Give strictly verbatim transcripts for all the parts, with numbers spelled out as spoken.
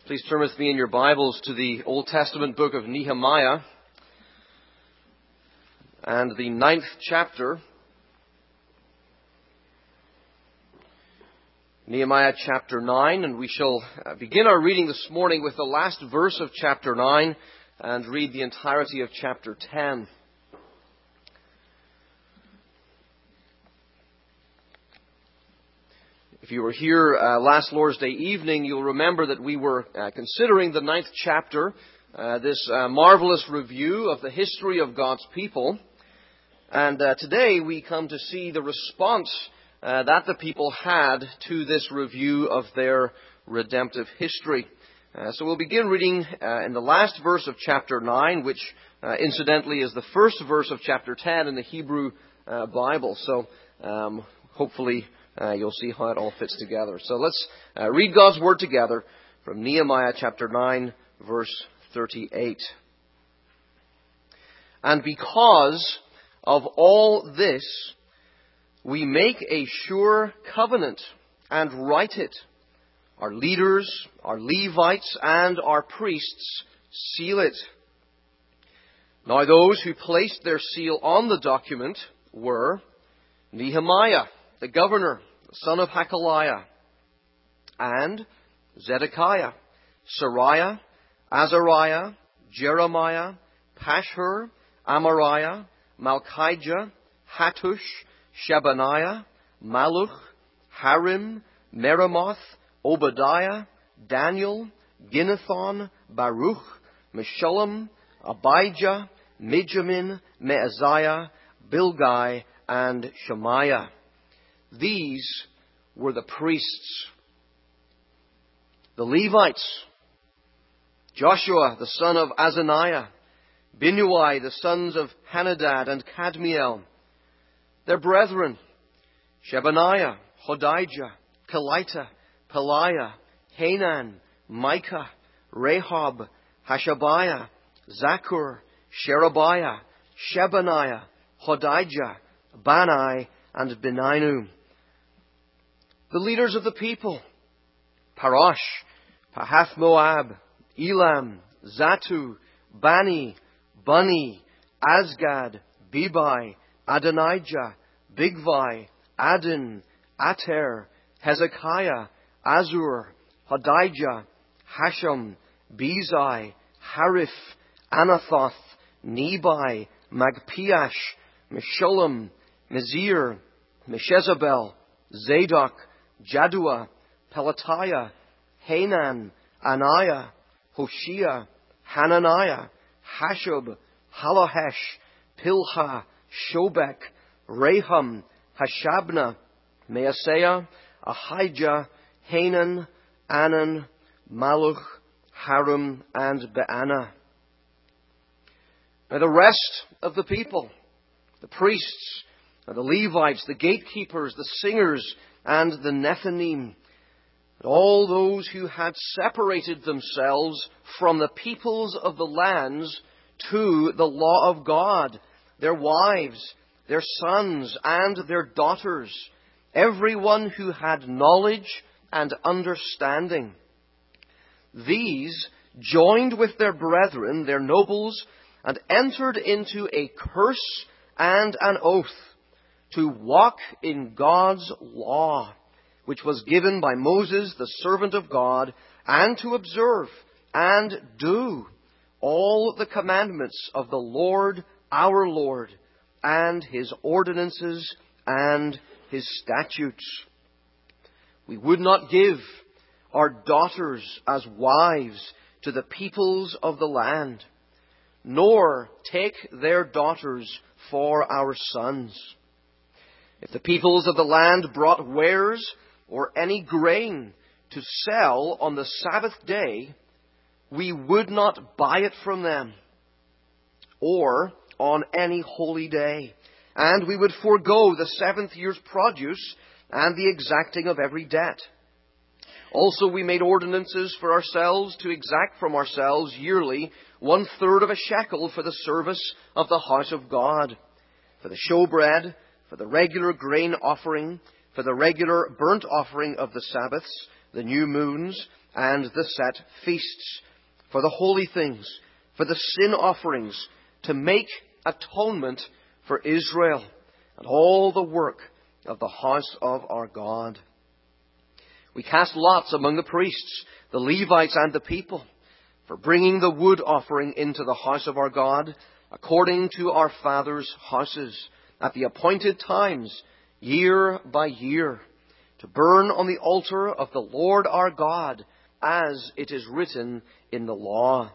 Please turn with me in your Bibles to the Old Testament book of Nehemiah and the ninth chapter. Nehemiah chapter nine, and we shall begin our reading this morning with the last verse of chapter nine and read the entirety of chapter ten. If you were here uh, last Lord's Day evening, you'll remember that we were uh, considering the ninth chapter, uh, this uh, marvelous review of the history of God's people. And uh, today we come to see the response uh, that the people had to this review of their redemptive history. Uh, so we'll begin reading uh, in the last verse of chapter nine, which uh, incidentally is the first verse of chapter ten in the Hebrew uh, Bible. So um, hopefully Uh, you'll see how it all fits together. So let's uh, read God's Word together from Nehemiah chapter nine, verse thirty-eight. And because of all this, we make a sure covenant and write it. Our leaders, our Levites, and our priests seal it. Now those who placed their seal on the document were Nehemiah, the governor, the son of Hakaliah, and Zedekiah, Sariah, Azariah, Jeremiah, Pashhur, Amariah, Malchijah, Hattush, Shebaniah, Maluch, Harim, Meremoth, Obadiah, Daniel, Ginnethon, Baruch, Meshullam, Abijah, Mijamin, Meaziah, Bilgai, and Shemaiah. These were the priests. The Levites, Joshua the son of Azaniah, Binnui the sons of Henadad and Kadmiel, their brethren, Shebaniah, Hodijah, Kelita, Peliah, Hanan, Micah, Rehob, Hashabiah, Zakur, Sherebiah, Shebaniah, Hodijah, Bani, and Beninu. The leaders of the people, Parash, Pahath-Moab, Elam, Zatu, Bani, Bunni, Azgad, Bebai, Adonijah, Bigvai, Adin, Ater, Hezekiah, Azur, Hodijah, Hashem, Bezai, Harif, Anathoth, Nebai, Magpiash, Meshullam, Mizir, Meshezabel, Zadok, Jaddua, Pelatiah, Hanan, Anaiah, Hoshea, Hananiah, Hashub, Halohesh, Pilha, Shobek, Rahum, Hashabna, Maaseiah, Ahijah, Hanan, Anan, Maluch, Harum, and Baanah. Now the rest of the people, the priests, the Levites, the gatekeepers, the singers, and the Nethinim, all those who had separated themselves from the peoples of the lands to the law of God, their wives, their sons, and their daughters, everyone who had knowledge and understanding. These joined with their brethren, their nobles, and entered into a curse and an oath to walk in God's law, which was given by Moses, the servant of God, and to observe and do all the commandments of the Lord our Lord, and His ordinances and His statutes. We would not give our daughters as wives to the peoples of the land, nor take their daughters for our sons. If the peoples of the land brought wares or any grain to sell on the Sabbath day, we would not buy it from them, or on any holy day, and we would forego the seventh year's produce and the exacting of every debt. Also we made ordinances for ourselves to exact from ourselves yearly one third of a shekel for the service of the house of God, for the showbread, for the regular grain offering, for the regular burnt offering of the Sabbaths, the new moons, and the set feasts, for the holy things, for the sin offerings, to make atonement for Israel, and all the work of the house of our God. We cast lots among the priests, the Levites, and the people, for bringing the wood offering into the house of our God, according to our fathers' houses, at the appointed times, year by year, to burn on the altar of the Lord our God, as it is written in the law.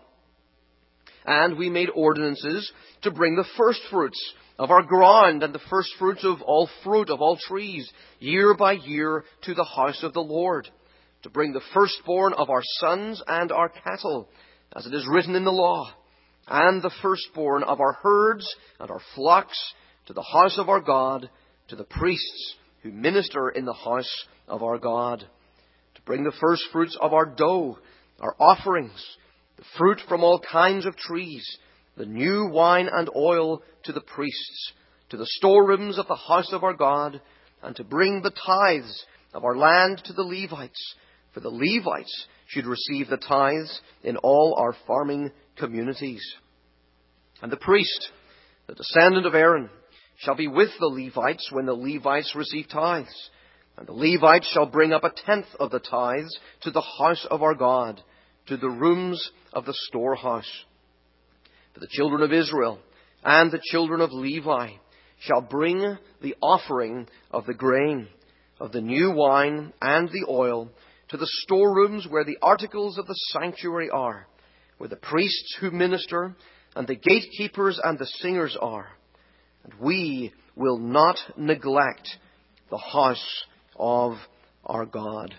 And we made ordinances to bring the firstfruits of our ground and the firstfruits of all fruit of all trees, year by year, to the house of the Lord, to bring the firstborn of our sons and our cattle, as it is written in the law, and the firstborn of our herds and our flocks, to the house of our God, to the priests who minister in the house of our God, to bring the firstfruits of our dough, our offerings, the fruit from all kinds of trees, the new wine and oil, to the priests, to the storerooms of the house of our God, and to bring the tithes of our land to the Levites, for the Levites should receive the tithes in all our farming communities. And the priest, the descendant of Aaron, shall be with the Levites when the Levites receive tithes. And the Levites shall bring up a tenth of the tithes to the house of our God, to the rooms of the storehouse. For the children of Israel and the children of Levi shall bring the offering of the grain, of the new wine and the oil, to the storerooms where the articles of the sanctuary are, where the priests who minister and the gatekeepers and the singers are. And we will not neglect the house of our God.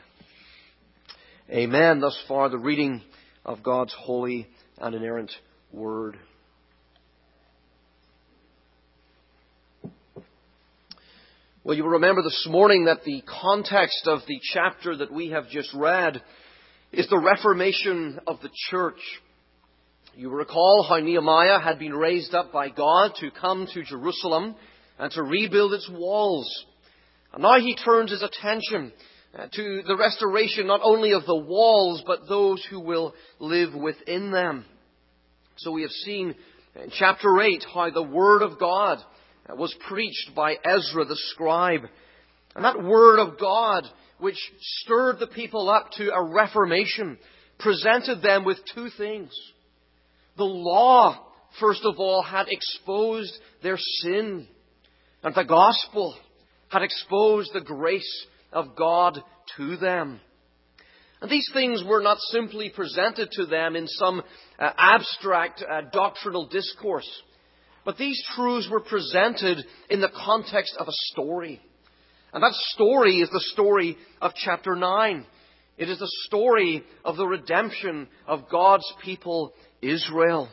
Amen. Thus far, the reading of God's holy and inerrant word. Well, you will remember this morning that the context of the chapter that we have just read is the reformation of the church. You will recall how Nehemiah had been raised up by God to come to Jerusalem and to rebuild its walls. And now he turns his attention to the restoration not only of the walls, but those who will live within them. So we have seen in chapter eight how the Word of God was preached by Ezra the scribe. And that Word of God, which stirred the people up to a reformation, presented them with two things. The law, first of all, had exposed their sin. And the gospel had exposed the grace of God to them. And these things were not simply presented to them in some uh, abstract uh, doctrinal discourse. But these truths were presented in the context of a story. And that story is the story of chapter nine. It is the story of the redemption of God's people, Israel.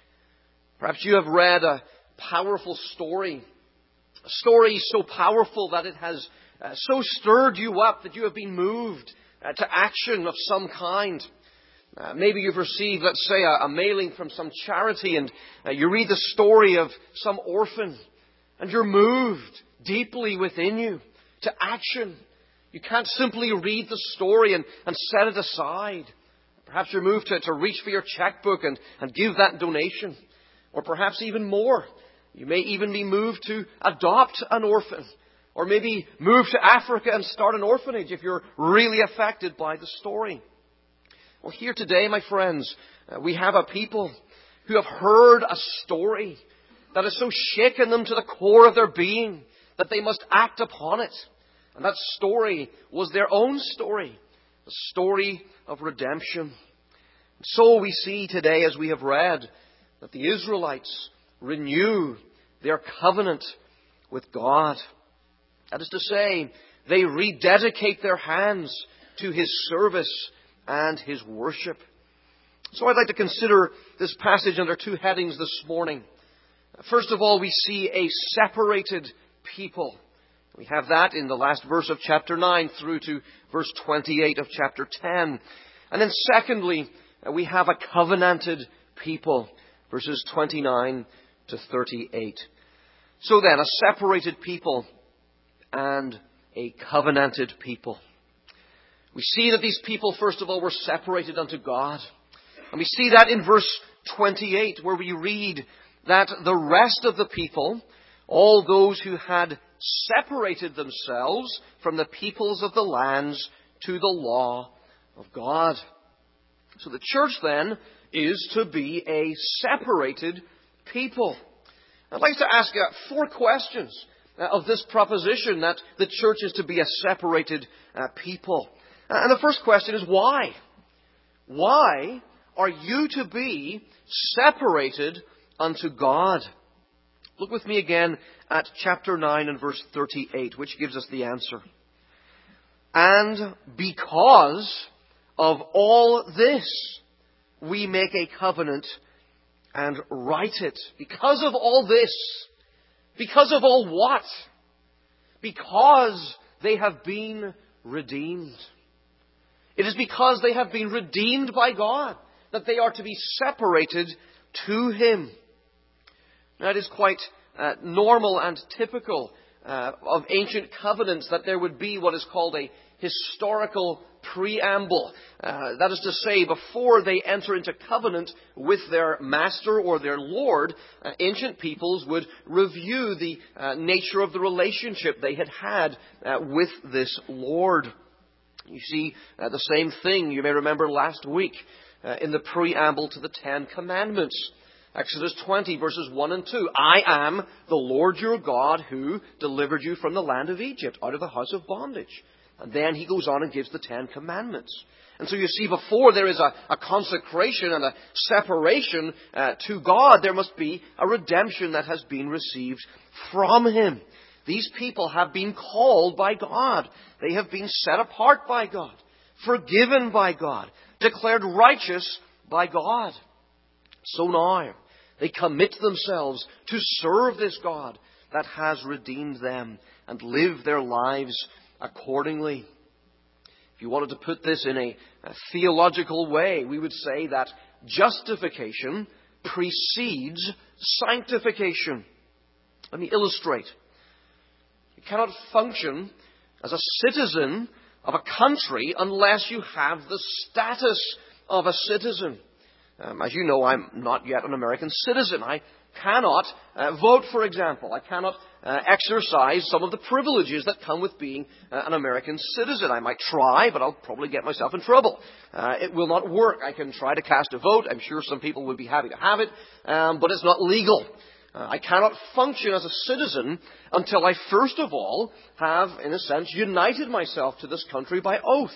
Perhaps you have read a powerful story. A story so powerful that it has uh, so stirred you up that you have been moved uh, to action of some kind. Uh, maybe you've received, let's say, a, a mailing from some charity, and uh, you read the story of some orphan, and you're moved deeply within you to action. You can't simply read the story and, and set it aside. Perhaps you're moved to, to reach for your checkbook and, and give that donation. Or perhaps even more. You may even be moved to adopt an orphan. Or maybe move to Africa and start an orphanage if you're really affected by the story. Well, here today, my friends, uh, we have a people who have heard a story that has so shaken them to the core of their being that they must act upon it. And that story was their own story, the story of redemption. So we see today, as we have read, that the Israelites renew their covenant with God. That is to say, they rededicate their hands to His service and His worship. So I'd like to consider this passage under two headings this morning. First of all, we see a separated people. We have that in the last verse of chapter nine through to verse twenty-eight of chapter ten. And then secondly, we have a covenanted people, verses twenty-nine to thirty-eight. So then, a separated people and a covenanted people. We see that these people, first of all, were separated unto God. And we see that in verse twenty-eight, where we read that the rest of the people, all those who had separated themselves from the peoples of the lands to the law of God. So the church then is to be a separated people. I'd like to ask uh, four questions uh, of this proposition that the church is to be a separated uh, people. Uh, and the first question is why? Why are you to be separated unto God? Look with me again at chapter nine and verse thirty-eight, which gives us the answer. And because of all this, we make a covenant and write it. Because of all this. Because of all what? Because they have been redeemed. It is because they have been redeemed by God that they are to be separated to Him. Now, it is quite uh, normal and typical uh, of ancient covenants that there would be what is called a historical preamble. Uh, that is to say, before they enter into covenant with their master or their Lord, uh, ancient peoples would review the uh, nature of the relationship they had had uh, with this Lord. You see uh, the same thing, you may remember last week, uh, in the preamble to the Ten Commandments. Exodus twenty, verses one and two. I am the Lord your God who delivered you from the land of Egypt, out of the house of bondage. And then he goes on and gives the Ten Commandments. And so you see, before there is a, a consecration and a separation uh, to God, there must be a redemption that has been received from Him. These people have been called by God. They have been set apart by God, forgiven by God, declared righteous by God. So now, they commit themselves to serve this God that has redeemed them and live their lives accordingly. If you wanted to put this in a, a theological way, we would say that justification precedes sanctification. Let me illustrate. You cannot function as a citizen of a country unless you have the status of a citizen. Um, as you know, I'm not yet an American citizen. I cannot uh, vote, for example. I cannot uh, exercise some of the privileges that come with being uh, an American citizen. I might try, but I'll probably get myself in trouble. Uh, it will not work. I can try to cast a vote. I'm sure some people would be happy to have it, um, but it's not legal. Uh, I cannot function as a citizen until I first of all have, in a sense, united myself to this country by oath.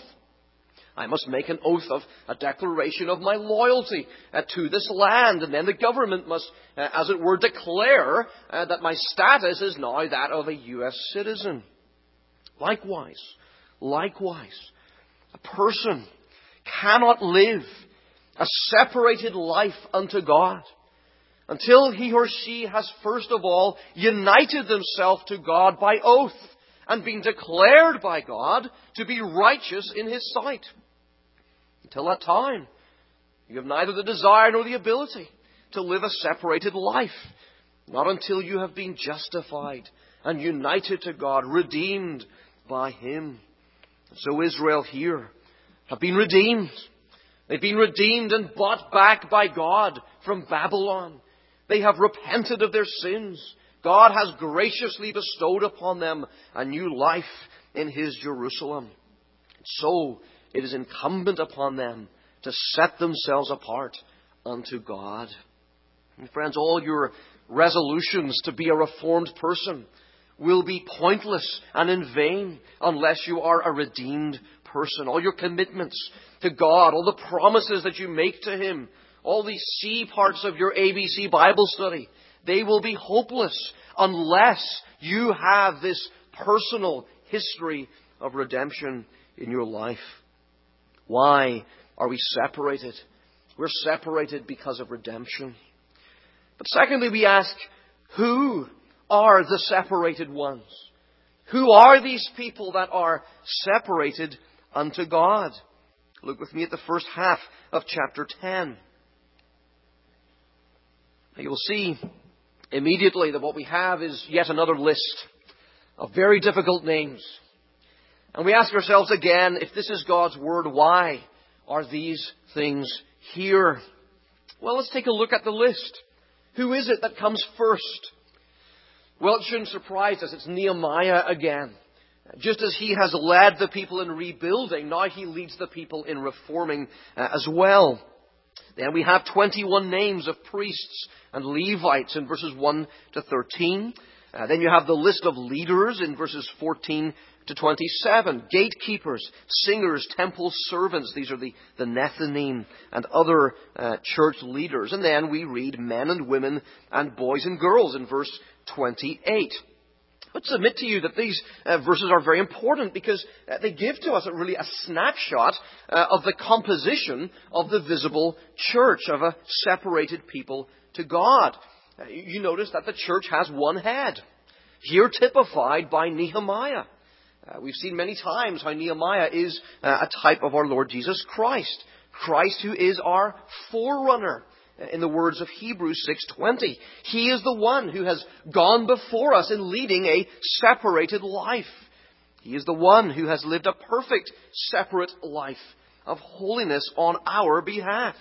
I must make an oath of a declaration of my loyalty uh, to this land. And then the government must, uh, as it were, declare uh, that my status is now that of a U S citizen. Likewise, likewise, a person cannot live a separated life unto God until he or she has first of all united themselves to God by oath and been declared by God to be righteous in His sight. Until that time, you have neither the desire nor the ability to live a separated life. Not until you have been justified and united to God, redeemed by Him. So Israel here have been redeemed. They've been redeemed and bought back by God from Babylon. They have repented of their sins. God has graciously bestowed upon them a new life in His Jerusalem. So it is incumbent upon them to set themselves apart unto God. And friends, all your resolutions to be a reformed person will be pointless and in vain unless you are a redeemed person. All your commitments to God, all the promises that you make to Him, all these C parts of your A B C Bible study, they will be hopeless unless you have this personal history of redemption in your life. Why are we separated? We're separated because of redemption. But secondly, we ask, who are the separated ones? Who are these people that are separated unto God? Look with me at the first half of chapter ten. You'll see immediately that what we have is yet another list of very difficult names. And we ask ourselves again, if this is God's Word, why are these things here? Well, let's take a look at the list. Who is it that comes first? Well, it shouldn't surprise us. It's Nehemiah again. Just as he has led the people in rebuilding, now he leads the people in reforming uh, as well. Then we have twenty-one names of priests and Levites in verses one to thirteen. Uh, then you have the list of leaders in verses fourteen to twenty-seven. Gatekeepers, singers, temple servants. These are the, the Nethinim and other uh, church leaders. And then we read men and women and boys and girls in verse twenty-eight. But submit to you that these uh, verses are very important because uh, they give to us a, really a snapshot uh, of the composition of the visible church, of a separated people to God. Uh, you notice that the church has one head, here typified by Nehemiah. Uh, we've seen many times how Nehemiah is uh, a type of our Lord Jesus Christ. Christ who is our forerunner. In the words of Hebrews six twenty, He is the one who has gone before us in leading a separated life. He is the one who has lived a perfect, separate life of holiness on our behalf.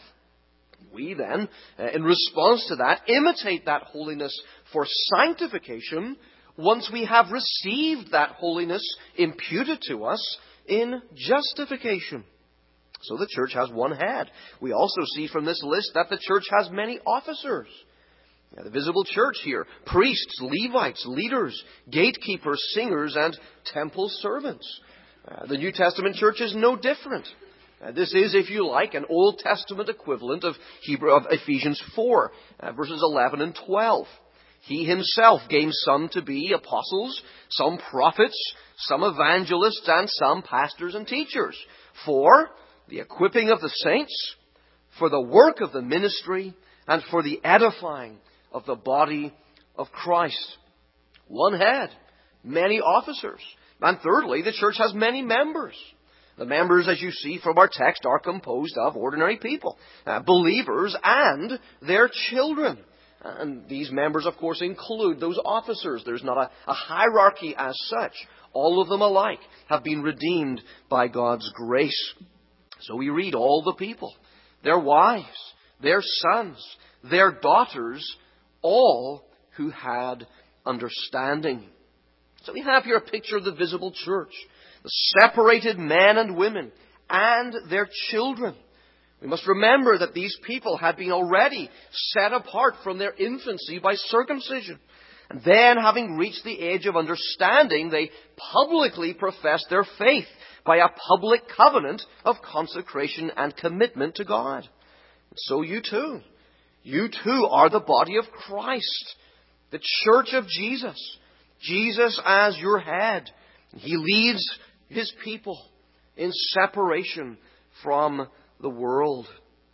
We then, in response to that, imitate that holiness for sanctification once we have received that holiness imputed to us in justification. So the church has one head. We also see from this list that the church has many officers. Now, the visible church here, priests, Levites, leaders, gatekeepers, singers, and temple servants. Uh, the New Testament church is no different. Uh, this is, if you like, an Old Testament equivalent of Hebrew of Ephesians four, uh, verses eleven and twelve. He himself gave some to be apostles, some prophets, some evangelists, and some pastors and teachers, for the equipping of the saints, for the work of the ministry, and for the edifying of the body of Christ. One head, many officers. And thirdly, the church has many members. The members, as you see from our text, are composed of ordinary people, uh, believers and their children. And these members, of course, include those officers. There's not a, a hierarchy as such. All of them alike have been redeemed by God's grace. So we read all the people, their wives, their sons, their daughters, all who had understanding. So we have here a picture of the visible church, the separated men and women and their children. We must remember that these people had been already set apart from their infancy by circumcision. And then, having reached the age of understanding, they publicly professed their faith by a public covenant of consecration and commitment to God. So you too. You too are the body of Christ, the church of Jesus. Jesus as your head. He leads His people in separation from the world.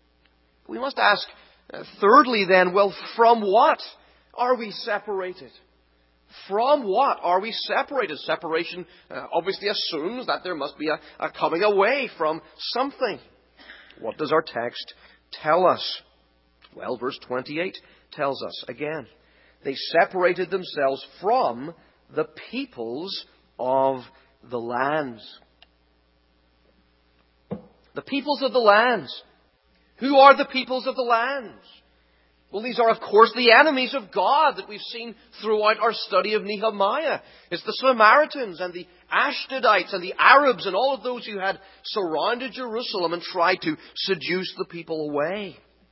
We must ask, uh, thirdly then, well, from what are we separated? From what are we separated? Separation uh, obviously assumes that there must be a, a coming away from something. What does our text tell us? Well, verse twenty-eight tells us again. They separated themselves from the peoples of the lands. The peoples of the lands. Who are the peoples of the lands? Well, these are, of course, the enemies of God that we've seen throughout our study of Nehemiah. It's the Samaritans and the Ashdodites and the Arabs and all of those who had surrounded Jerusalem and tried to seduce the people away.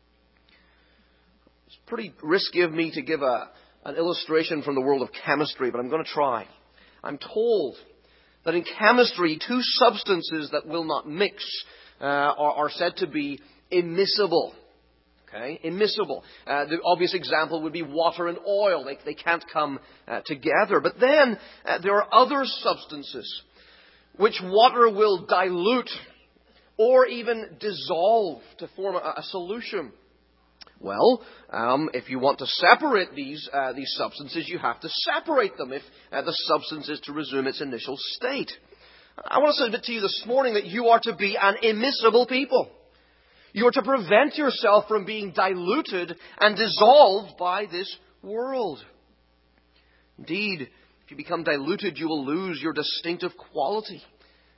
It's pretty risky of me to give a, an illustration from the world of chemistry, but I'm going to try. I'm told that in chemistry, two substances that will not mix uh, are, are said to be immiscible. Okay, immiscible. Uh, the obvious example would be water and oil. They, they can't come uh, together. But then uh, there are other substances which water will dilute or even dissolve to form a, a solution. Well, um, if you want to separate these uh, these substances, you have to separate them if uh, the substance is to resume its initial state. I want to submit to you this morning that you are to be an immiscible people. You are to prevent yourself from being diluted and dissolved by this world. Indeed, if you become diluted, you will lose your distinctive quality.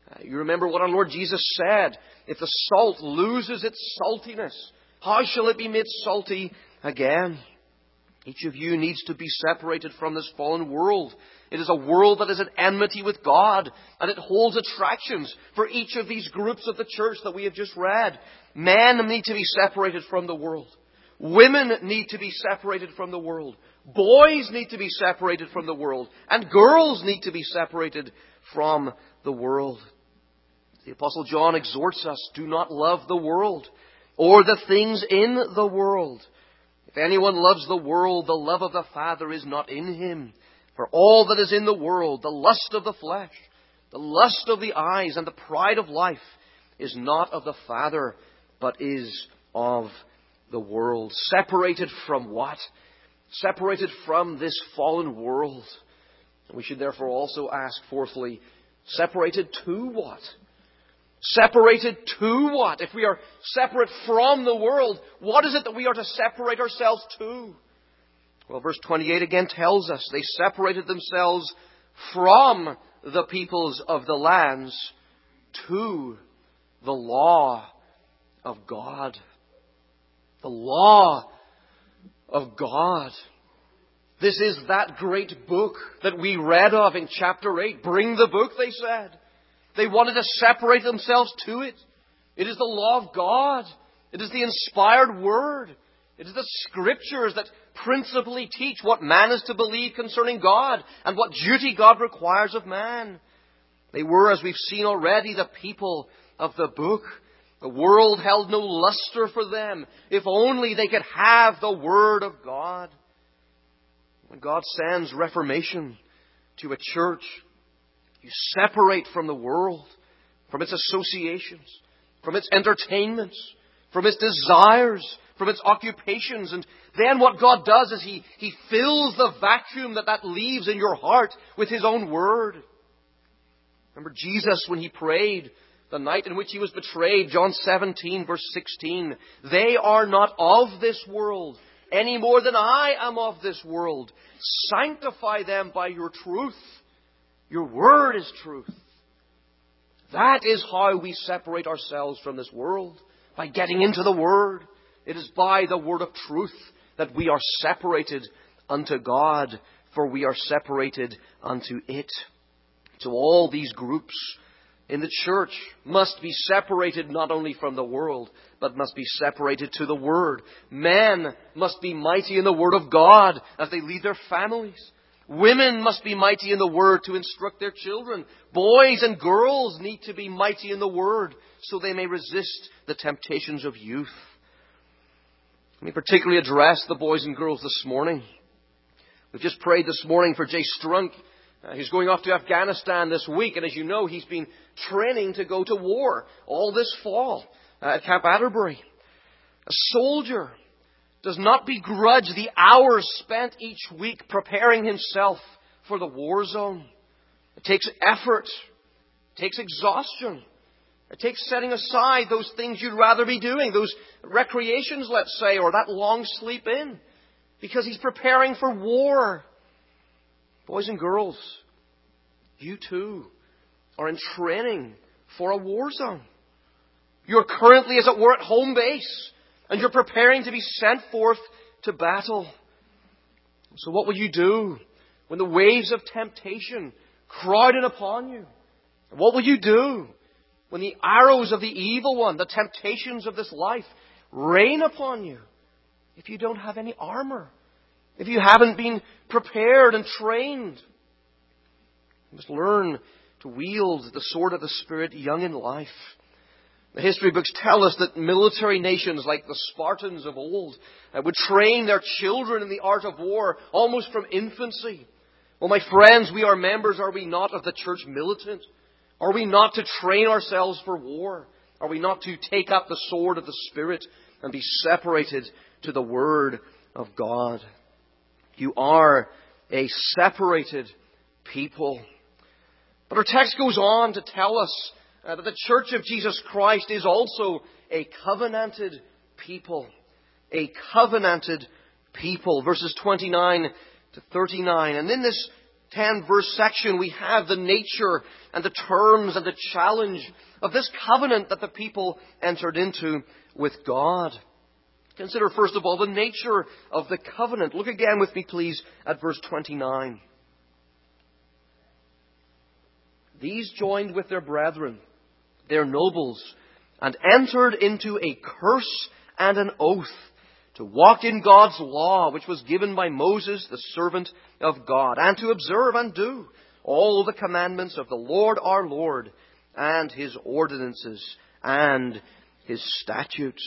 Uh, you remember what our Lord Jesus said. If the salt loses its saltiness, how shall it be made salty again? Each of you needs to be separated from this fallen world. It is a world that is at enmity with God, and it holds attractions for each of these groups of the church that we have just read. Men need to be separated from the world. Women need to be separated from the world. Boys need to be separated from the world. And girls need to be separated from the world. The Apostle John exhorts us, do not love the world or the things in the world. If anyone loves the world, the love of the Father is not in him. For all that is in the world, the lust of the flesh, the lust of the eyes, and the pride of life, is not of the Father, but is of the world. Separated from what? Separated from this fallen world. We should therefore also ask, fourthly, separated to what? Separated to what? If we are separate from the world, what is it that we are to separate ourselves to? Well, verse twenty-eight again tells us they separated themselves from the peoples of the lands to the law of God. The law of God. This is that great book that we read of in chapter eight. Bring the book, they said. They wanted to separate themselves to it. It is the law of God. It is the inspired word. It is the Scriptures that principally teach what man is to believe concerning God and what duty God requires of man. They were, as we've seen already, the people of the book. The world held no luster for them, if only they could have the Word of God. When God sends reformation to a church, you separate from the world, from its associations, from its entertainments, from its desires, from its occupations. And then what God does is He, He fills the vacuum that that leaves in your heart with His own Word. Remember Jesus when He prayed the night in which He was betrayed, John seventeen verse sixteen. They are not of this world, any more than I am of this world. Sanctify them by your truth. Your Word is truth. That is how we separate ourselves from this world. By getting into the Word. It is by the Word of truth that we are separated unto God, for we are separated unto it. So all these groups in the church must be separated not only from the world, but must be separated to the Word. Men must be mighty in the Word of God as they lead their families. Women must be mighty in the Word to instruct their children. Boys and girls need to be mighty in the Word so they may resist the temptations of youth. Let me particularly address the boys and girls this morning. We've just prayed this morning for Jay Strunk. Uh, he's going off to Afghanistan this week, and as you know, he's been training to go to war all this fall uh, at Camp Atterbury. A soldier does not begrudge the hours spent each week preparing himself for the war zone. It takes effort. It takes exhaustion. It takes setting aside those things you'd rather be doing, those recreations, let's say, or that long sleep in, because he's preparing for war. Boys and girls, you too are in training for a war zone. You're currently, as it were, at home base, and you're preparing to be sent forth to battle. So what will you do when the waves of temptation crowd in upon you? What will you do when the arrows of the evil one, the temptations of this life, rain upon you? If you don't have any armor, if you haven't been prepared and trained, you must learn to wield the sword of the Spirit young in life. The history books tell us that military nations like the Spartans of old uh, would train their children in the art of war almost from infancy. Well, my friends, we are members, are we not, of the church militant? Are we not to train ourselves for war? Are we not to take up the sword of the Spirit and be separated to the Word of God? You are a separated people. But our text goes on to tell us uh, that the Church of Jesus Christ is also a covenanted people. A covenanted people. Verses twenty-nine to thirty-nine. And in this ten verse section, we have the nature and the terms and the challenge of this covenant that the people entered into with God. Consider first of all the nature of the covenant. Look again with me, please, at verse twenty-nine. These joined with their brethren, their nobles, and entered into a curse and an oath to walk in God's law, which was given by Moses, the servant of God, and to observe and do all the commandments of the Lord our Lord, and His ordinances and His statutes.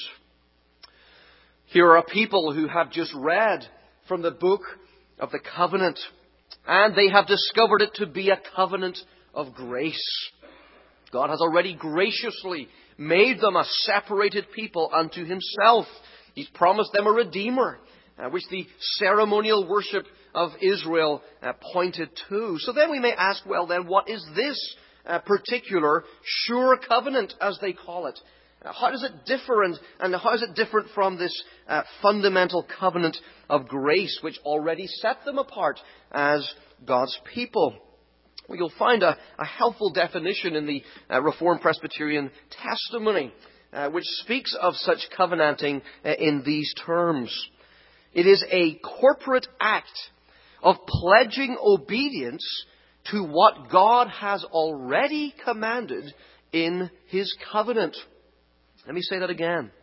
Here are a people who have just read from the book of the covenant, and they have discovered it to be a covenant of grace. God has already graciously made them a separated people unto Himself. He's promised them a Redeemer, uh, which the ceremonial worship of Israel uh, pointed to. So then we may ask, well then, what is this uh, particular sure covenant, as they call it? Uh, how does it differ, and, and how is it different from this uh, fundamental covenant of grace, which already set them apart as God's people? Well, you'll find a, a helpful definition in the uh, Reformed Presbyterian testimony, uh, which speaks of such covenanting uh, in these terms. It is a corporate act of pledging obedience to what God has already commanded in His covenant. Let me say that again.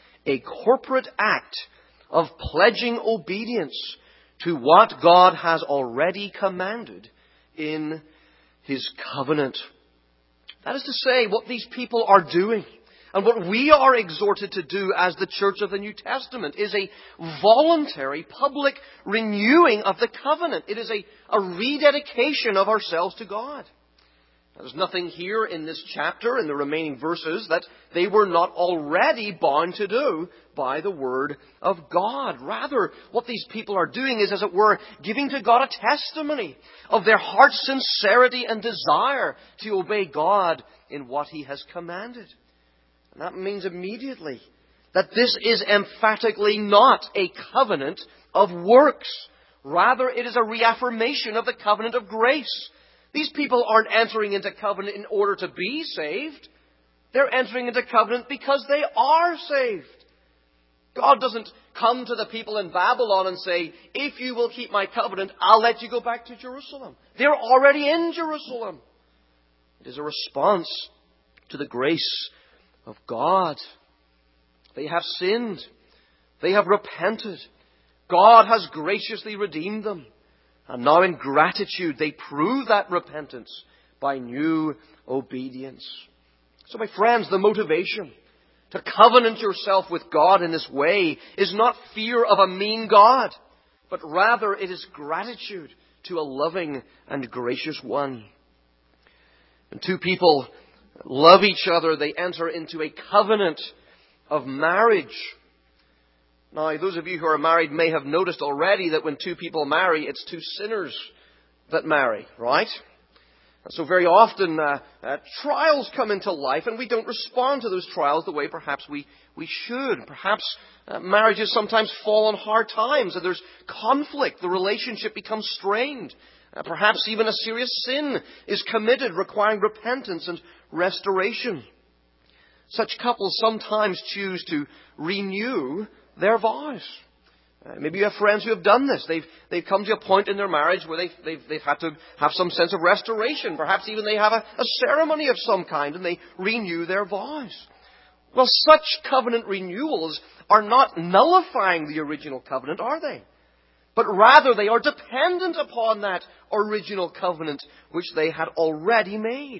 A corporate act of pledging obedience to what God has already commanded in His covenant. That is to say, what these people are doing, and what we are exhorted to do as the Church of the New Testament, is a voluntary public renewing of the covenant. It is a, a rededication of ourselves to God. Now, there's nothing here in this chapter, in the remaining verses, that they were not already bound to do by the Word of God. Rather, what these people are doing is, as it were, giving to God a testimony of their heart's sincerity and desire to obey God in what He has commanded. And that means immediately that this is emphatically not a covenant of works. Rather, it is a reaffirmation of the covenant of grace. These people aren't entering into covenant in order to be saved. They're entering into covenant because they are saved. God doesn't come to the people in Babylon and say, if you will keep my covenant, I'll let you go back to Jerusalem. They're already in Jerusalem. It is a response to the grace of God. They have sinned. They have repented. God has graciously redeemed them. And now in gratitude, they prove that repentance by new obedience. So my friends, the motivation to covenant yourself with God in this way is not fear of a mean God, but rather it is gratitude to a loving and gracious one. When two people love each other, they enter into a covenant of marriage. Now, those of you who are married may have noticed already that when two people marry, it's two sinners that marry, right? And so very often uh, uh, trials come into life, and we don't respond to those trials the way perhaps we, we should. Perhaps uh, marriages sometimes fall on hard times, and there's conflict. The relationship becomes strained. Uh, perhaps even a serious sin is committed, requiring repentance and restoration. Such couples sometimes choose to renew their vows. Uh, maybe you have friends who have done this. They've, they've come to a point in their marriage where they've, they've, they've had to have some sense of restoration. Perhaps even they have a, a ceremony of some kind and they renew their vows. Well, such covenant renewals are not nullifying the original covenant, are they? But rather they are dependent upon that original covenant which they had already made.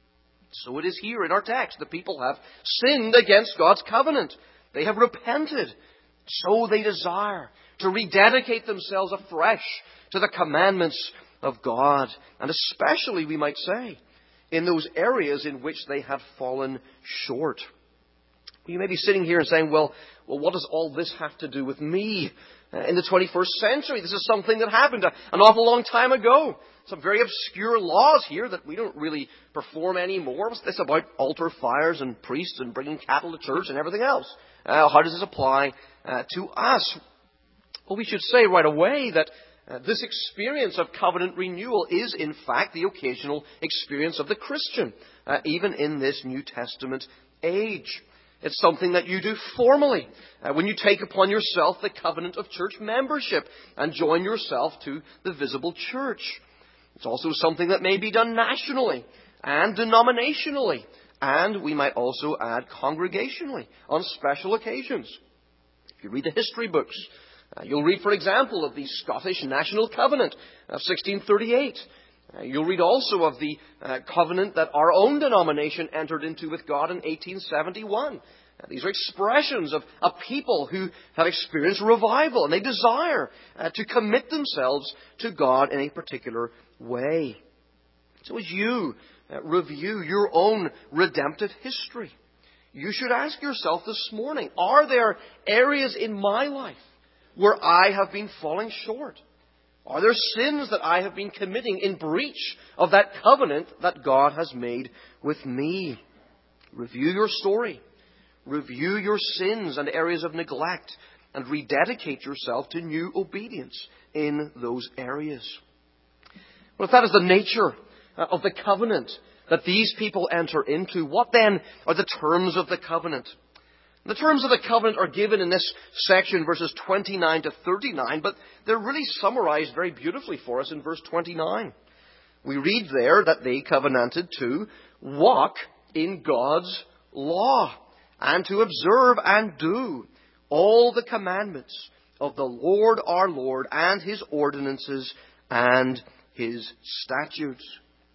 So it is here in our text. The people have sinned against God's covenant. They have repented. So they desire to rededicate themselves afresh to the commandments of God. And especially, we might say, in those areas in which they have fallen short. You may be sitting here and saying, well, well, what does all this have to do with me uh, in the twenty-first century? This is something that happened an awful long time ago. Some very obscure laws here that we don't really perform anymore. What's this about altar fires and priests and bringing cattle to church and everything else? Uh, how does this apply uh, to us? Well, we should say right away that Uh, this experience of covenant renewal is, in fact, the occasional experience of the Christian, uh, even in this New Testament age. It's something that you do formally uh, when you take upon yourself the covenant of church membership and join yourself to the visible church. It's also something that may be done nationally and denominationally, and we might also add congregationally on special occasions. If you read the history books, uh, you'll read, for example, of the Scottish National Covenant of sixteen thirty-eight. Uh, you'll read also of the uh, covenant that our own denomination entered into with God in eighteen seventy-one. Uh, these are expressions of a people who have experienced revival, and they desire uh, to commit themselves to God in a particular way. So as you uh, review your own redemptive history, you should ask yourself this morning, are there areas in my life where I have been falling short? Are there sins that I have been committing in breach of that covenant that God has made with me? Review your story. Review your sins and areas of neglect, and rededicate yourself to new obedience in those areas. Well, if that is the nature of the covenant that these people enter into, what then are the terms of the covenant? The terms of the covenant are given in this section, verses twenty-nine to thirty-nine, but they're really summarized very beautifully for us in verse twenty-nine. We read there that they covenanted to walk in God's law and to observe and do all the commandments of the Lord our Lord and His ordinances and His statutes.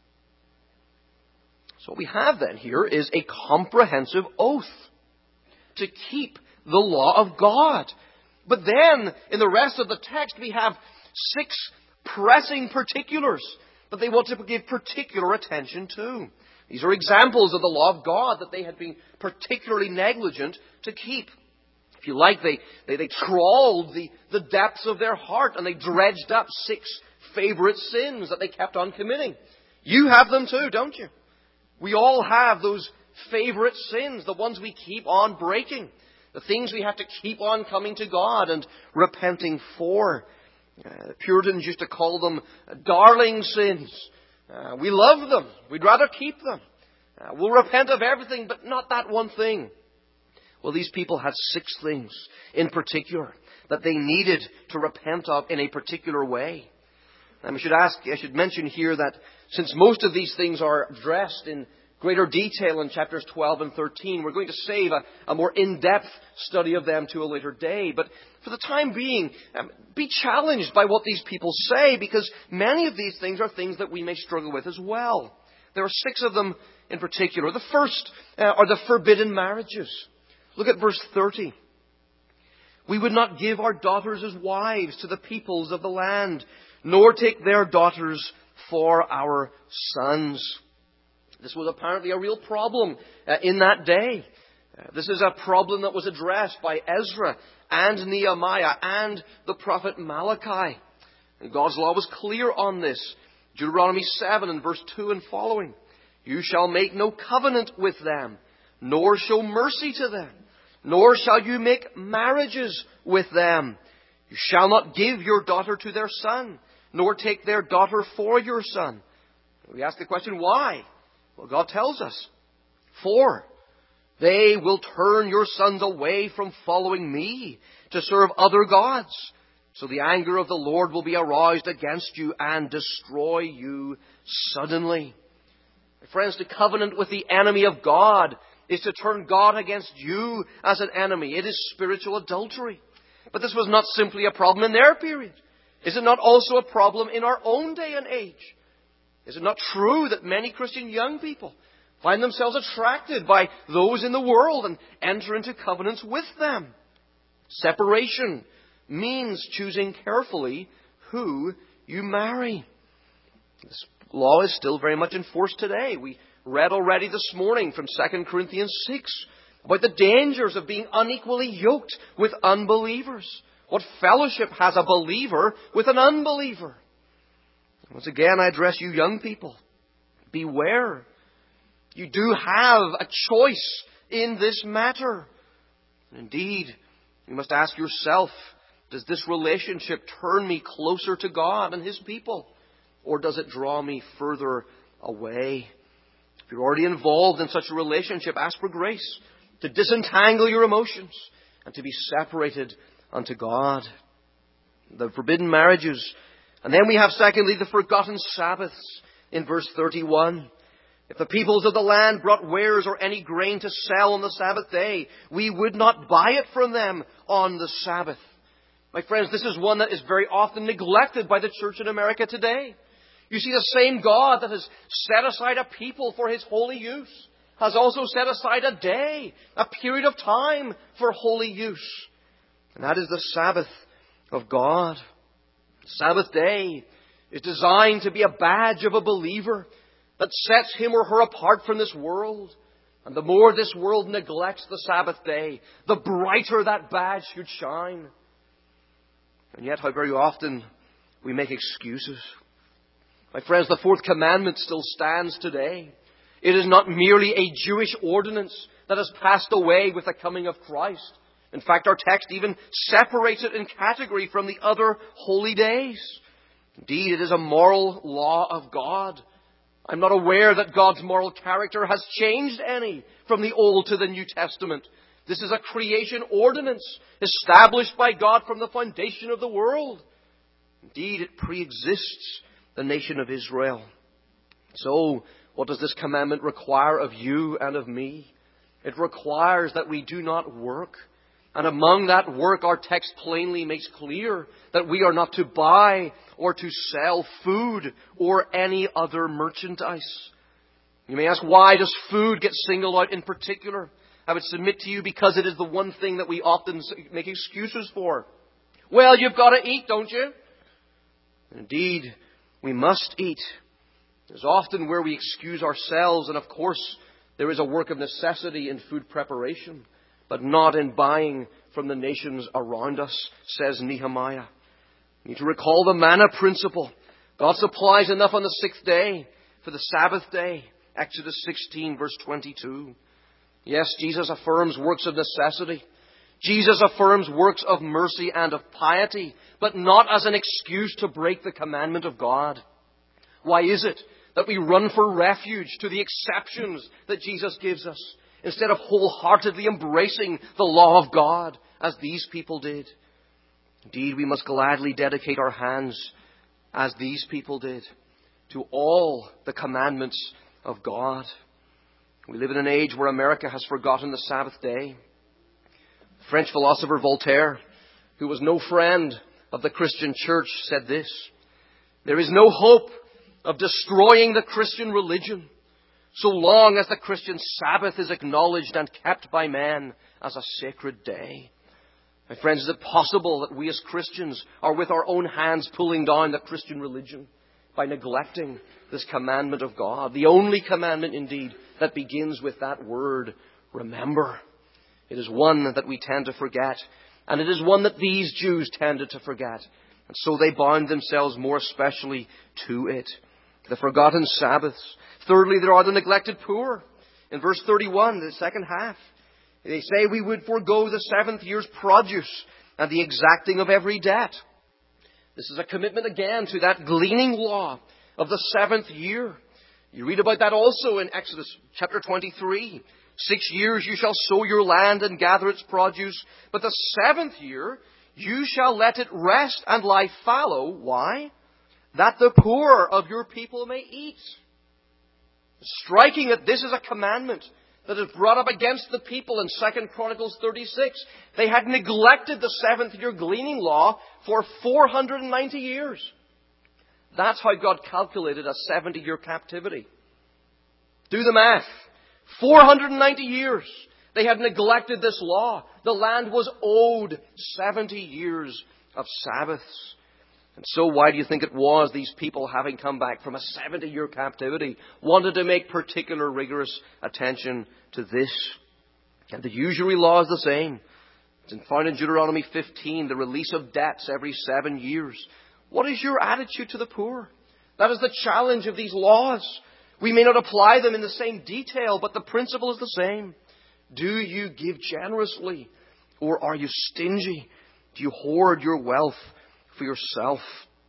So what we have then here is a comprehensive oath to keep the law of God. But then, in the rest of the text, we have six pressing particulars that they want to give particular attention to. These are examples of the law of God that they had been particularly negligent to keep. If you like, they, they, they trawled the, the depths of their heart and they dredged up six favorite sins that they kept on committing. You have them too, don't you? We all have those favorite sins, the ones we keep on breaking, the things we have to keep on coming to God and repenting for. Uh, the Puritans used to call them darling sins. Uh, we love them. We'd rather keep them. Uh, we'll repent of everything, but not that one thing. Well, these people had six things in particular that they needed to repent of in a particular way. And I should ask, I should mention here that since most of these things are addressed in greater detail in chapters twelve and thirteen, we're going to save a, a more in-depth study of them to a later day. But for the time being, um, be challenged by what these people say, because many of these things are things that we may struggle with as well. There are six of them in particular. The first uh, are the forbidden marriages. Look at verse thirty. We would not give our daughters as wives to the peoples of the land, nor take their daughters for our sons. This was apparently a real problem uh, in that day. Uh, this is a problem that was addressed by Ezra and Nehemiah and the prophet Malachi. And God's law was clear on this. Deuteronomy seven and verse two and following. You shall make no covenant with them, nor show mercy to them, nor shall you make marriages with them. You shall not give your daughter to their son, nor take their daughter for your son. We ask the question, why? Well, God tells us. For they will turn your sons away from following me to serve other gods. So the anger of the Lord will be aroused against you and destroy you suddenly. My friends, to covenant with the enemy of God is to turn God against you as an enemy. It is spiritual adultery. But this was not simply a problem in their period. Is it not also a problem in our own day and age? Is it not true that many Christian young people find themselves attracted by those in the world and enter into covenants with them? Separation means choosing carefully who you marry. This law is still very much enforced today. We read already this morning from Second Corinthians six about the dangers of being unequally yoked with unbelievers. What fellowship has a believer with an unbeliever? Once again, I address you young people. Beware. You do have a choice in this matter. Indeed, you must ask yourself Does this relationship turn me closer to God and His people? Or does it draw me further away? If you're already involved in such a relationship, ask for grace to disentangle your emotions and to be separated unto God. The forbidden marriages. And then we have, secondly, the forgotten Sabbaths in verse thirty-one. If the peoples of the land brought wares or any grain to sell on the Sabbath day, we would not buy it from them on the Sabbath. My friends, this is one that is very often neglected by the church in America today. You see, the same God that has set aside a people for His holy use has also set aside a day, a period of time for holy use. And that is the Sabbath of God. Sabbath day is designed to be a badge of a believer that sets him or her apart from this world. And the more this world neglects the Sabbath day, the brighter that badge should shine. And yet, how very often we make excuses. My friends, the fourth commandment still stands today. It is not merely a Jewish ordinance that has passed away with the coming of Christ. In fact, our text even separates it in category from the other holy days. Indeed, it is a moral law of God. I'm not aware that God's moral character has changed any from the Old to the New Testament. This is a creation ordinance established by God from the foundation of the world. Indeed, it pre-exists the nation of Israel. So, what does this commandment require of you and of me? It requires that we do not work. And among that work, our text plainly makes clear that we are not to buy or to sell food or any other merchandise. You may ask, why does food get singled out in particular? I would submit to you because it is the one thing that we often make excuses for. Well, you've got to eat, don't you? Indeed, we must eat. There's often where we excuse ourselves, and of course, there is a work of necessity in food preparation, but not in buying from the nations around us, says Nehemiah. You need to recall the manna principle. God supplies enough on the sixth day for the Sabbath day. Exodus sixteen, verse twenty-two. Yes, Jesus affirms works of necessity. Jesus affirms works of mercy and of piety, but not as an excuse to break the commandment of God. Why is it that we run for refuge to the exceptions that Jesus gives us, instead of wholeheartedly embracing the law of God, as these people did? Indeed, we must gladly dedicate our hands, as these people did, to all the commandments of God. We live in an age where America has forgotten the Sabbath day. French philosopher Voltaire, who was no friend of the Christian church, said this: "There is no hope of destroying the Christian religion so long as the Christian Sabbath is acknowledged and kept by men as a sacred day." My friends, is it possible that we as Christians are with our own hands pulling down the Christian religion by neglecting this commandment of God? The only commandment, indeed, that begins with that word, remember. It is one that we tend to forget, and it is one that these Jews tended to forget. And so they bound themselves more especially to it. The forgotten Sabbaths. Thirdly, there are the neglected poor. In verse thirty-one, the second half, they say we would forego the seventh year's produce and the exacting of every debt. This is a commitment again to that gleaning law of the seventh year. You read about that also in Exodus chapter twenty-three. Six years you shall sow your land and gather its produce, but the seventh year you shall let it rest and lie fallow. Why? That the poor of your people may eat. Striking that this is a commandment that is brought up against the people in Second Chronicles thirty-six. They had neglected the seventh year gleaning law for four hundred ninety years. That's how God calculated a seventy year captivity. Do the math. four hundred ninety years. They had neglected this law. The land was owed seventy years of Sabbaths. And so why do you think it was these people, having come back from a seventy year captivity, wanted to make particular rigorous attention to this? And the usury law is the same. It's found in Deuteronomy fifteen, the release of debts every seven years. What is your attitude to the poor? That is the challenge of these laws. We may not apply them in the same detail, but the principle is the same. Do you give generously, or are you stingy? Do you hoard your wealth for yourself?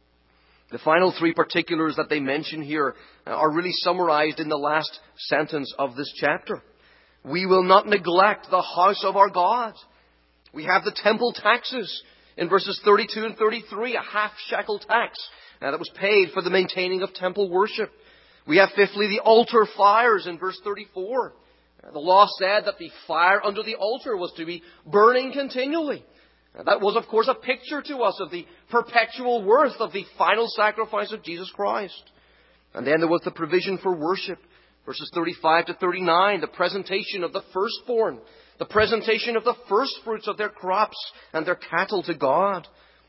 The final three particulars that they mention here are really summarized in the last sentence of this chapter. We will not neglect the house of our God. We have the temple taxes in verses thirty-two and thirty-three, a half shekel tax uh, that was paid for the maintaining of temple worship. We have fifthly the altar fires in verse thirty-four. Uh, the law said that the fire under the altar was to be burning continually. Uh, that was, of course, a picture to us of the perpetual worth of the final sacrifice of Jesus Christ. And then there was the provision for worship. Verses thirty-five to thirty-nine, the presentation of the firstborn, the presentation of the first fruits of their crops and their cattle to God.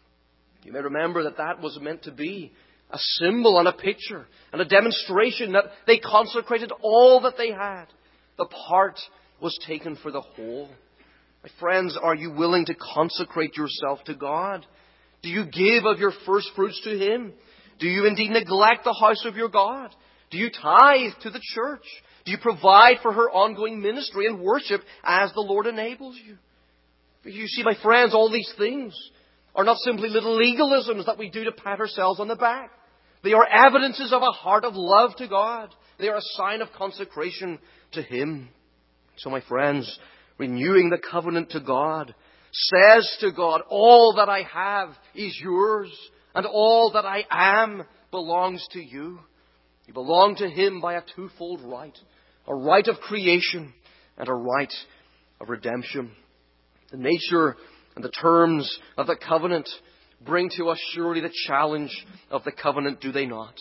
You may remember that that was meant to be a symbol and a picture and a demonstration that they consecrated all that they had. The part was taken for the whole. My friends, are you willing to consecrate yourself to God? Do you give of your first fruits to Him? Do you indeed neglect the house of your God? Do you tithe to the church? Do you provide for her ongoing ministry and worship as the Lord enables you? You see, my friends, all these things are not simply little legalisms that we do to pat ourselves on the back. They are evidences of a heart of love to God. They are a sign of consecration to Him. So, my friends, renewing the covenant to God says to God, all that I have is yours, and all that I am belongs to you. You belong to Him by a twofold right, a right of creation and a right of redemption. The nature and the terms of the covenant bring to us surely the challenge of the covenant, do they not?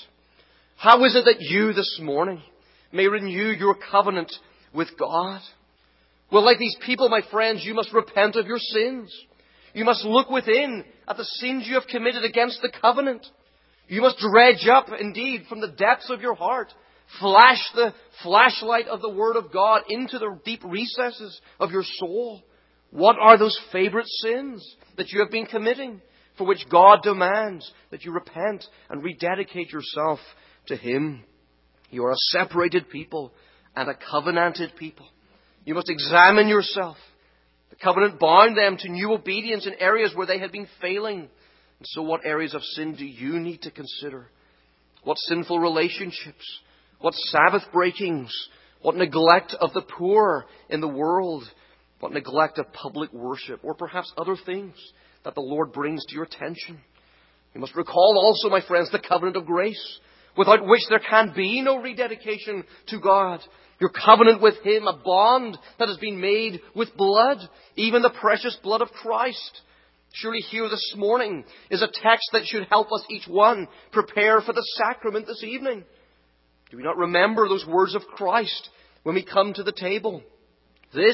How is it that you this morning may renew your covenant with God? Well, like these people, my friends, you must repent of your sins. You must look within at the sins you have committed against the covenant. You must dredge up, indeed, from the depths of your heart, flash the flashlight of the Word of God into the deep recesses of your soul. What are those favorite sins that you have been committing, for which God demands that you repent and rededicate yourself to Him? You are a separated people and a covenanted people. You must examine yourself. The covenant bound them to new obedience in areas where they had been failing. And so what areas of sin do you need to consider? What sinful relationships? What Sabbath breakings? What neglect of the poor in the world? What neglect of public worship? Or perhaps other things that the Lord brings to your attention? You must recall also, my friends, the covenant of grace, without which there can be no rededication to God. Your covenant with Him, a bond that has been made with blood, even the precious blood of Christ. Surely here this morning is a text that should help us each one prepare for the sacrament this evening. Do we not remember those words of Christ when we come to the table? This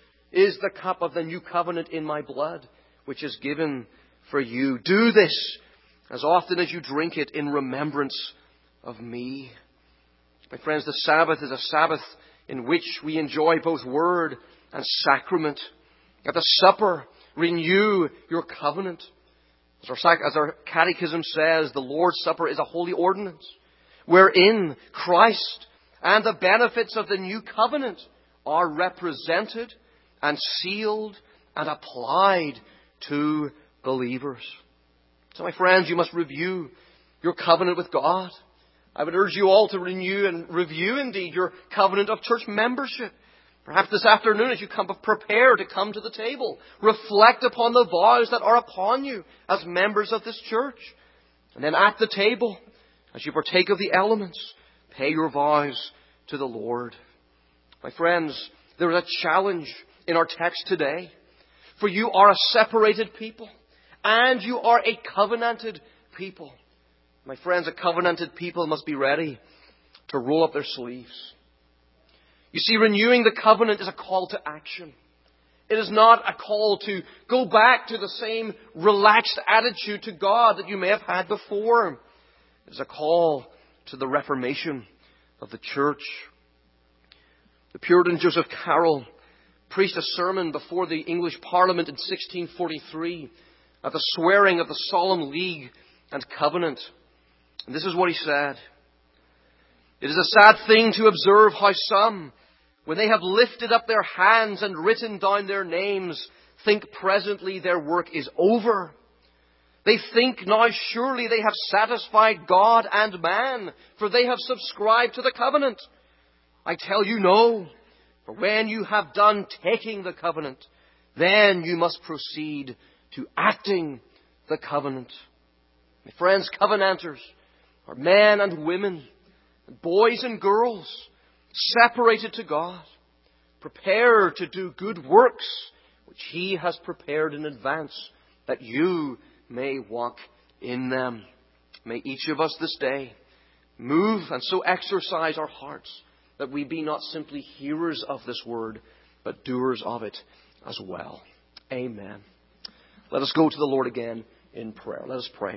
is the cup of the new covenant in my blood, which is given for you. Do this as often as you drink it in remembrance of me. My friends, the Sabbath is a Sabbath in which we enjoy both word and sacrament. At the supper, renew your covenant. As our, as our catechism says, the Lord's Supper is a holy ordinance, wherein Christ and the benefits of the new covenant are represented and sealed and applied to believers. So, my friends, you must review your covenant with God. I would urge you all to renew and review, indeed, your covenant of church membership. Perhaps this afternoon, as you come prepare to come to the table, reflect upon the vows that are upon you as members of this church. And then at the table, as you partake of the elements, pay your vows to the Lord. My friends, there is a challenge in our text today. For you are a separated people, and you are a covenanted people. My friends, a covenanted people must be ready to roll up their sleeves. You see, renewing the covenant is a call to action. It is not a call to go back to the same relaxed attitude to God that you may have had before. It is a call to the reformation of the church. The Puritan Joseph Carroll preached a sermon before the English Parliament in sixteen forty-three at the swearing of the Solemn League and Covenant. And this is what he said. It is a sad thing to observe how some, when they have lifted up their hands and written down their names, think presently their work is over. They think now surely they have satisfied God and man, for they have subscribed to the covenant. I tell you no, for when you have done taking the covenant, then you must proceed to acting the covenant. My friends, covenanters are men and women, boys and girls, separated to God, prepared to do good works, which He has prepared in advance, that you may walk in them. May each of us this day move and so exercise our hearts that we be not simply hearers of this word, but doers of it as well. Amen. Let us go to the Lord again in prayer. Let us pray.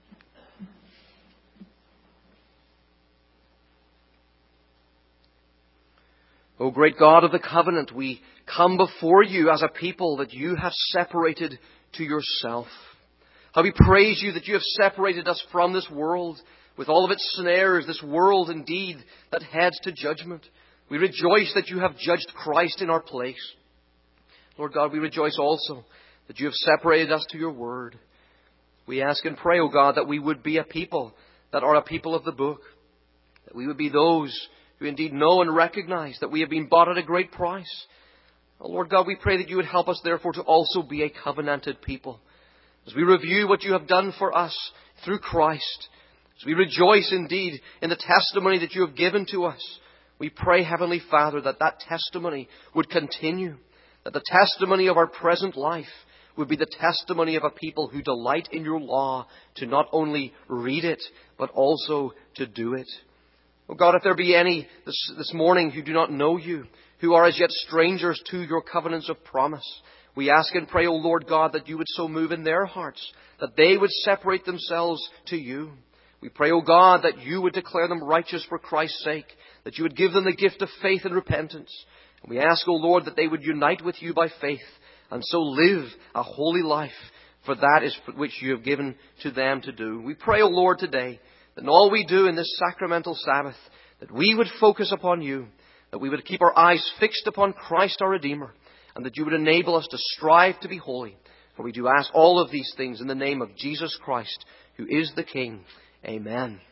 O great God of the covenant, we come before you as a people that you have separated to yourself. How we praise you that you have separated us from this world with all of its snares, this world indeed that heads to judgment. We rejoice that you have judged Christ in our place. Lord God, we rejoice also that you have separated us to your word. We ask and pray, O God, that we would be a people that are a people of the book. That we would be those who indeed know and recognize that we have been bought at a great price. Oh, Lord God, we pray that you would help us therefore to also be a covenanted people. As we review what you have done for us through Christ, as we rejoice indeed in the testimony that you have given to us, we pray, Heavenly Father, that that testimony would continue, that the testimony of our present life would be the testimony of a people who delight in your law, to not only read it, but also to do it. Oh God, if there be any this, this morning who do not know you, who are as yet strangers to your covenants of promise, we ask and pray, O Lord God, that you would so move in their hearts, that they would separate themselves to you. We pray, O God, that you would declare them righteous for Christ's sake, that you would give them the gift of faith and repentance. And we ask, O Lord, that they would unite with you by faith, and so live a holy life, for that is which you have given to them to do. We pray, O Lord, today, that in all we do in this sacramental Sabbath, that we would focus upon you, that we would keep our eyes fixed upon Christ our Redeemer, and that you would enable us to strive to be holy. For we do ask all of these things in the name of Jesus Christ, who is the King. Amen.